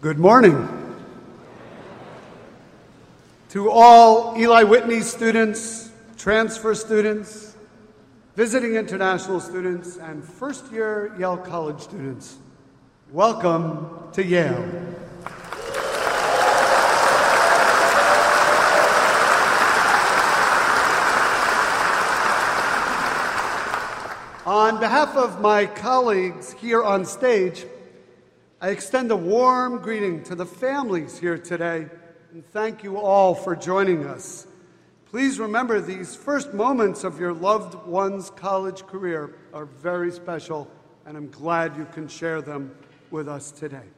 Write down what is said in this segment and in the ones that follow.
Good morning. To all Eli Whitney students, transfer students, visiting international students, and first-year Yale College students, welcome to Yale. On behalf of my colleagues here on stage, I extend a warm greeting to the families here today and thank you all for joining us. Please remember these first moments of your loved one's college career are very special, and I'm glad you can share them with us today.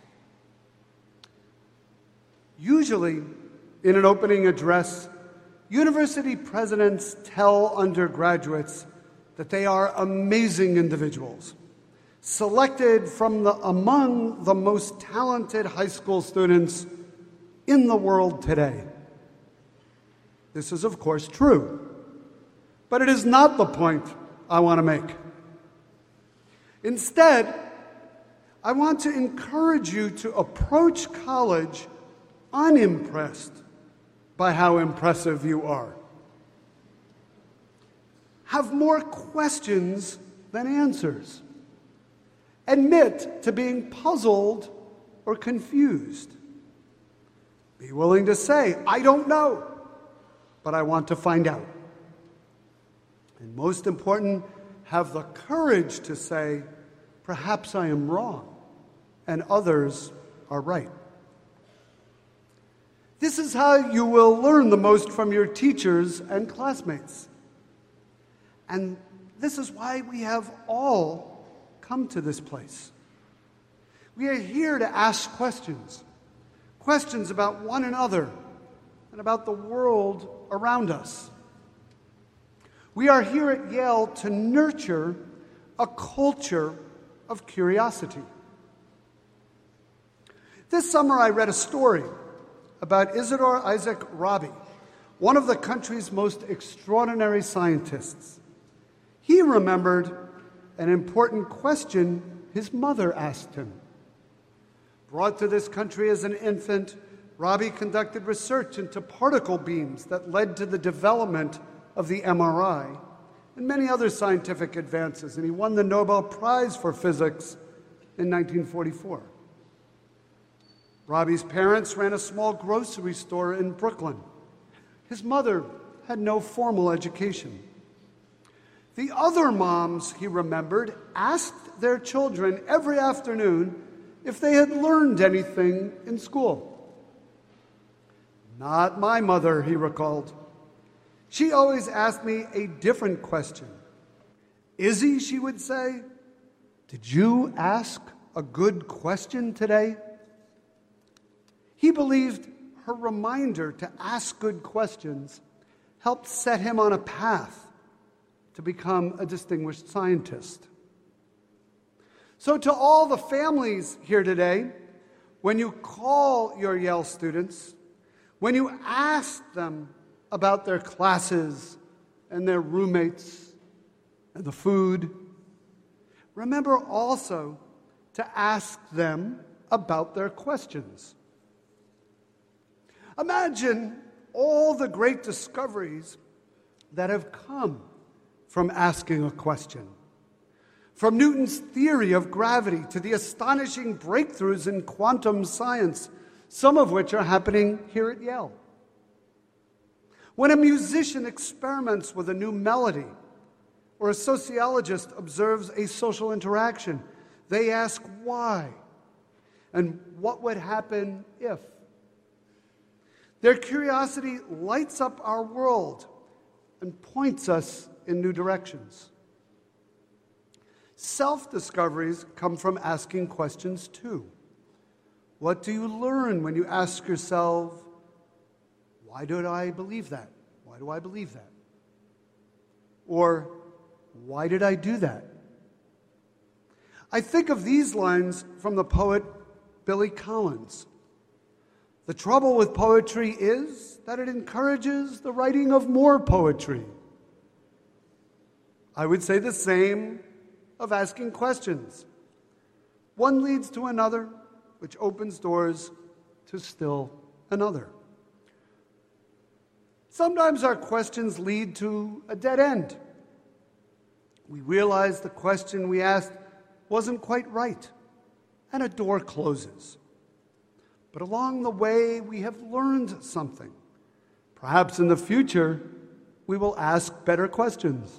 Usually, in an opening address, university presidents tell undergraduates that they are amazing individuals, selected from among the most talented high school students in the world today. This is, of course, true, but it is not the point I want to make. Instead, I want to encourage you to approach college unimpressed by how impressive you are. Have more questions than answers. Admit to being puzzled or confused. Be willing to say, I don't know, but I want to find out. And most important, have the courage to say, perhaps I am wrong, and others are right. This is how you will learn the most from your teachers and classmates. And this is why we have all come to this place. We are here to ask questions about one another and about the world around us. We are here at Yale to nurture a culture of curiosity. This summer I read a story about Isidore Isaac Rabi, one of the country's most extraordinary scientists. He remembered an important question his mother asked him. Brought to this country as an infant, Rabi conducted research into particle beams that led to the development of the MRI and many other scientific advances, and he won the Nobel Prize for Physics in 1944. Rabi's parents ran a small grocery store in Brooklyn. His mother had no formal education. The other moms, he remembered, asked their children every afternoon if they had learned anything in school. Not my mother, he recalled. She always asked me a different question. Izzy, she would say, did you ask a good question today? He believed her reminder to ask good questions helped set him on a path to become a distinguished scientist. So to all the families here today, when you call your Yale students, when you ask them about their classes and their roommates and the food, remember also to ask them about their questions. Imagine all the great discoveries that have come from asking a question. From Newton's theory of gravity to the astonishing breakthroughs in quantum science, some of which are happening here at Yale. When a musician experiments with a new melody, or a sociologist observes a social interaction, they ask why and what would happen if. Their curiosity lights up our world and points us in new directions. Self-discoveries come from asking questions too. What do you learn when you ask yourself, why did I believe that? Why do I believe that? Or, why did I do that? I think of these lines from the poet Billy Collins. The trouble with poetry is that it encourages the writing of more poetry. I would say the same of asking questions. One leads to another, which opens doors to still another. Sometimes our questions lead to a dead end. We realize the question we asked wasn't quite right, and a door closes. But along the way, we have learned something. Perhaps in the future, we will ask better questions.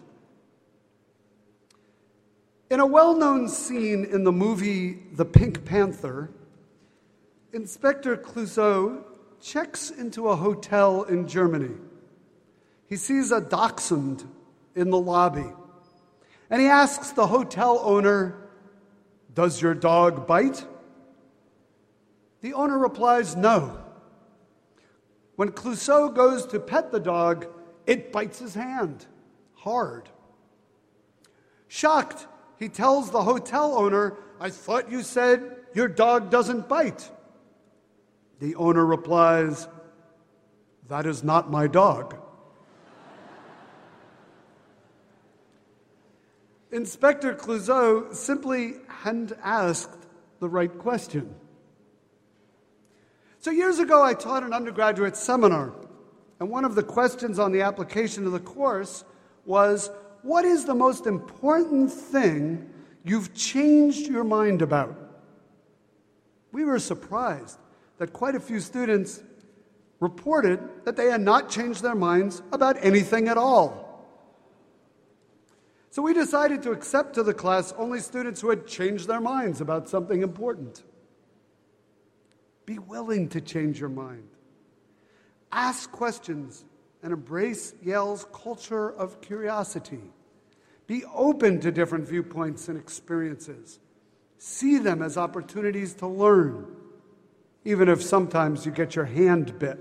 In a well-known scene in the movie The Pink Panther, Inspector Clouseau checks into a hotel in Germany. He sees a dachshund in the lobby, and he asks the hotel owner, "Does your dog bite?" The owner replies, "No." When Clouseau goes to pet the dog, it bites his hand hard. Shocked, he tells the hotel owner, "I thought you said your dog doesn't bite." The owner replies, "That is not my dog." Inspector Clouseau simply hadn't asked the right question. So years ago, I taught an undergraduate seminar, and one of the questions on the application of the course was, what is the most important thing you've changed your mind about? We were surprised that quite a few students reported that they had not changed their minds about anything at all. So we decided to accept to the class only students who had changed their minds about something important. Be willing to change your mind. Ask questions and embrace Yale's culture of curiosity. Be open to different viewpoints and experiences. See them as opportunities to learn, even if sometimes you get your hand bit.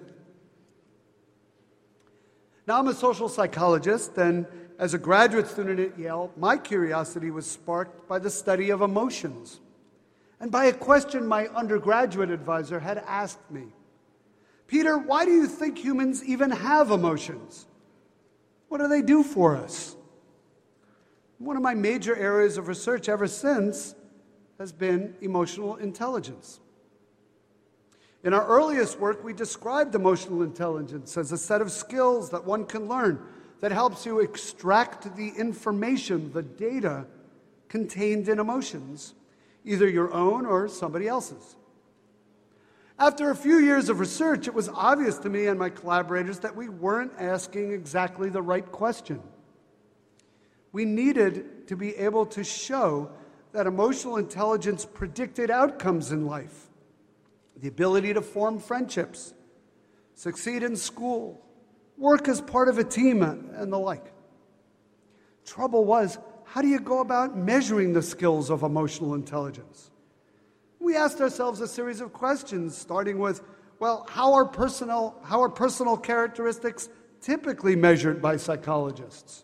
Now, I'm a social psychologist, and as a graduate student at Yale, my curiosity was sparked by the study of emotions and by a question my undergraduate advisor had asked me. "Peter, why do you think humans even have emotions? What do they do for us?" One of my major areas of research ever since has been emotional intelligence. In our earliest work, we described emotional intelligence as a set of skills that one can learn that helps you extract the information, the data contained in emotions, either your own or somebody else's. After a few years of research, it was obvious to me and my collaborators that we weren't asking exactly the right question. We needed to be able to show that emotional intelligence predicted outcomes in life, the ability to form friendships, succeed in school, work as part of a team, and the like. Trouble was, how do you go about measuring the skills of emotional intelligence? We asked ourselves a series of questions, starting with, well, how are personal characteristics typically measured by psychologists?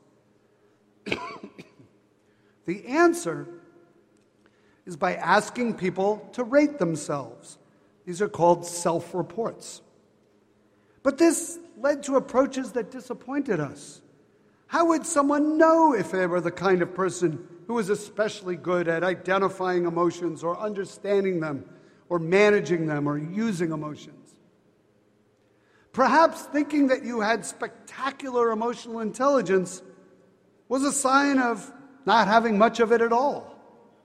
The answer is by asking people to rate themselves. These are called self-reports. But this led to approaches that disappointed us. How would someone know if they were the kind of person who was especially good at identifying emotions or understanding them or managing them or using emotions? Perhaps thinking that you had spectacular emotional intelligence was a sign of not having much of it at all.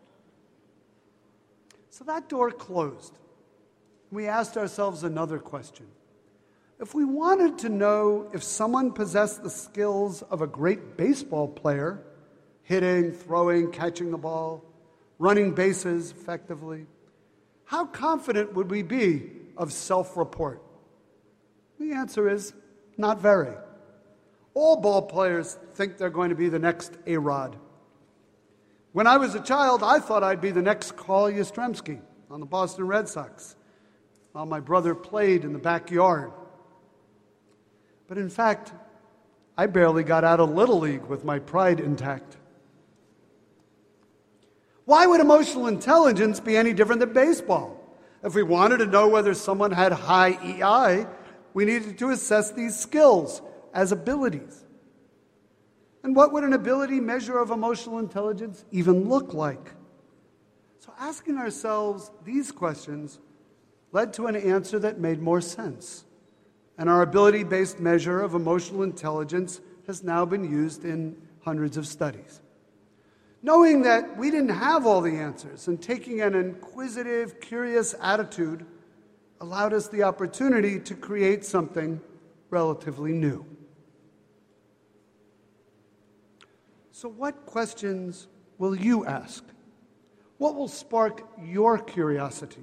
So that door closed. We asked ourselves another question. If we wanted to know if someone possessed the skills of a great baseball player, hitting, throwing, catching the ball, running bases effectively, how confident would we be of self-report? The answer is not very. All ball players think they're going to be the next A-Rod. When I was a child, I thought I'd be the next Carl Yastrzemski on the Boston Red Sox, while my brother played in the backyard. But in fact, I barely got out of Little League with my pride intact. Why would emotional intelligence be any different than baseball? If we wanted to know whether someone had high EI, we needed to assess these skills as abilities. And what would an ability measure of emotional intelligence even look like? So asking ourselves these questions led to an answer that made more sense. And our ability-based measure of emotional intelligence has now been used in hundreds of studies. Knowing that we didn't have all the answers and taking an inquisitive, curious attitude allowed us the opportunity to create something relatively new. So what questions will you ask? What will spark your curiosity?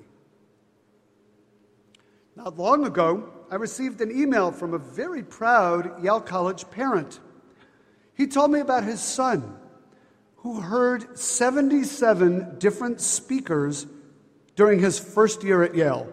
Not long ago, I received an email from a very proud Yale College parent. He told me about his son, who heard 77 different speakers during his first year at Yale.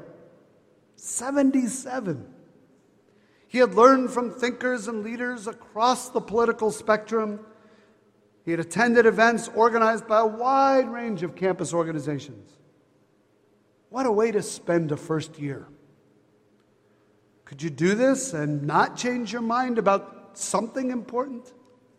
77. He had learned from thinkers and leaders across the political spectrum. He had attended events organized by a wide range of campus organizations. What a way to spend a first year. Could you do this and not change your mind about something important?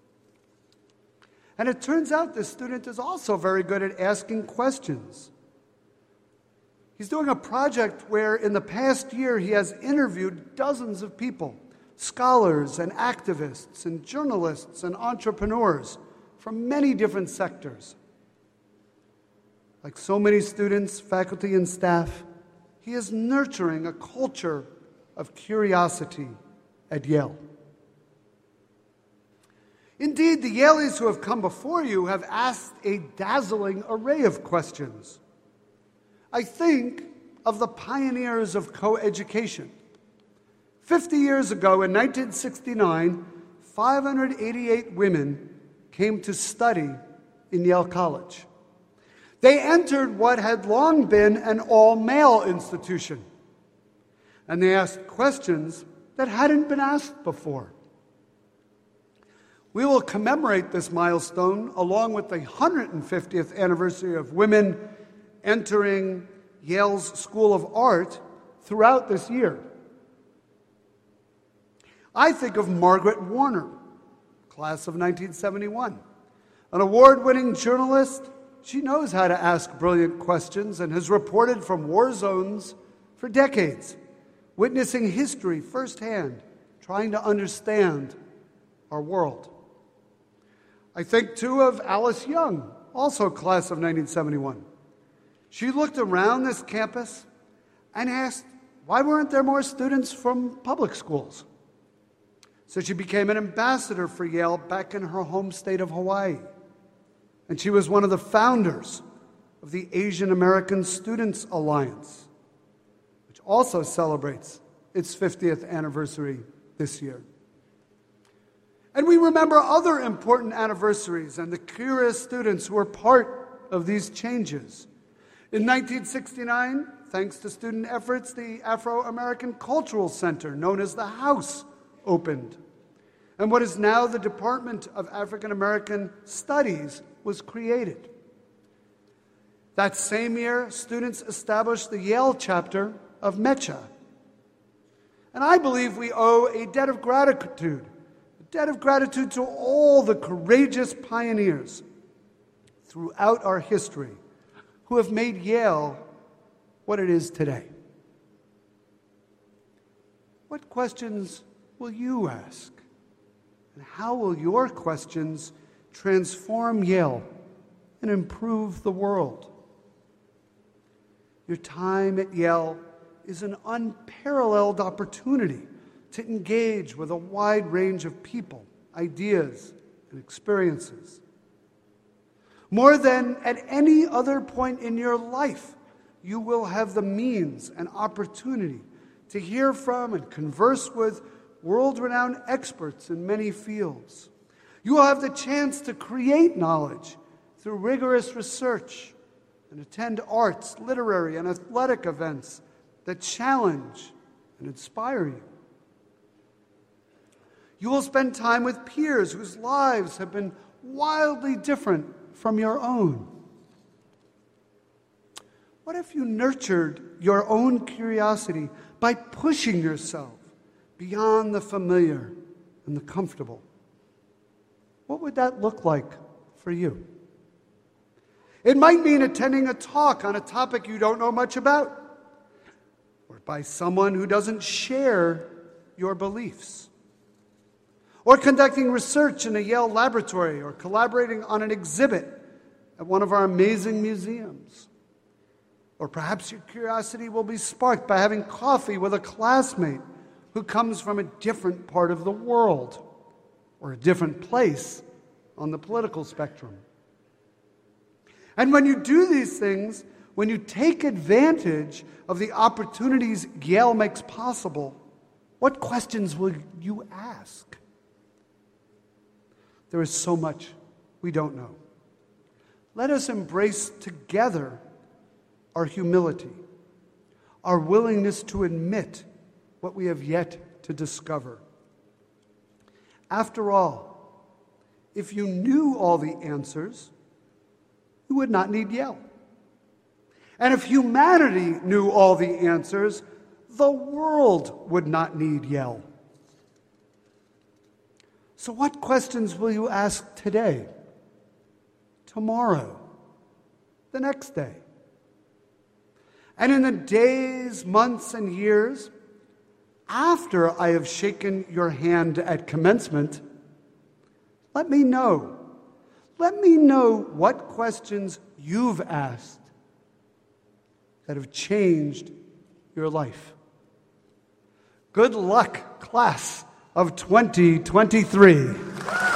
And it turns out this student is also very good at asking questions. He's doing a project where in the past year he has interviewed dozens of people, scholars and activists and journalists and entrepreneurs from many different sectors. Like so many students, faculty, and staff, he is nurturing a culture of curiosity at Yale. Indeed, the Yaleys who have come before you have asked a dazzling array of questions. I think of the pioneers of coeducation. 50 years ago, in 1969, 588 women came to study in Yale College. They entered what had long been an all-male institution, and they asked questions that hadn't been asked before. We will commemorate this milestone along with the 150th anniversary of women entering Yale's School of Art throughout this year. I think of Margaret Warner, class of 1971. An award-winning journalist, she knows how to ask brilliant questions and has reported from war zones for decades, witnessing history firsthand, trying to understand our world. I think, too, of Alice Young, also class of 1971. She looked around this campus and asked, why weren't there more students from public schools? So she became an ambassador for Yale back in her home state of Hawaii. And she was one of the founders of the Asian American Students Alliance, which also celebrates its 50th anniversary this year. And we remember other important anniversaries and the curious students who were part of these changes. In 1969, thanks to student efforts, the Afro-American Cultural Center, known as the House, opened. And what is now the Department of African American Studies was created. That same year, students established the Yale chapter of MECHA. And I believe we owe a debt of gratitude to all the courageous pioneers throughout our history who have made Yale what it is today. What questions will you ask? And how will your questions transform Yale and improve the world? Your time at Yale is an unparalleled opportunity to engage with a wide range of people, ideas, and experiences. More than at any other point in your life, you will have the means and opportunity to hear from and converse with world-renowned experts in many fields. You will have the chance to create knowledge through rigorous research and attend arts, literary, and athletic events that challenge and inspire you. You will spend time with peers whose lives have been wildly different from your own. What if you nurtured your own curiosity by pushing yourself beyond the familiar and the comfortable? What would that look like for you? It might mean attending a talk on a topic you don't know much about. by someone who doesn't share your beliefs, or conducting research in a Yale laboratory, or collaborating on an exhibit at one of our amazing museums. Or perhaps your curiosity will be sparked by having coffee with a classmate who comes from a different part of the world or a different place on the political spectrum. And when you do these things, when you take advantage of the opportunities Yale makes possible, what questions will you ask? There is so much we don't know. Let us embrace together our humility, our willingness to admit what we have yet to discover. After all, if you knew all the answers, you would not need Yale. And if humanity knew all the answers, the world would not need Yale. So what questions will you ask today, tomorrow, the next day? And in the days, months, and years after I have shaken your hand at commencement, let me know. Let me know what questions you've asked that have changed your life. Good luck, class of 2023.